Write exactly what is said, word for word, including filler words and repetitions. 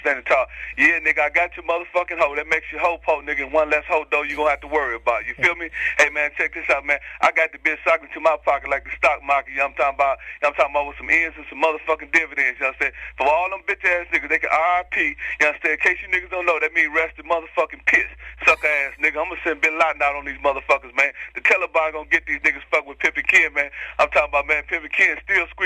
Standing tall. Yeah, nigga, I got your motherfucking hoe. That makes you hoe po, nigga. And one less hoe, though, you gonna have to worry about. You feel me? Hey, man, check this out, man. I got the bitch sucking to my pocket like the stock market. You know what I'm talking about? You know what I'm talking about with some ends and some motherfucking dividends. You know what I'm saying? For all them bitch-ass niggas, they can R I P. You know what I'm saying? In case you niggas don't know, that means rest in motherfucking piss. Sucker-ass nigga. I'm gonna send Bin Laden out on these motherfuckers, man. The Taliban gonna get these niggas fucked with Pippin Ken, man. I'm talking about, man, Pippin Ken still squeezing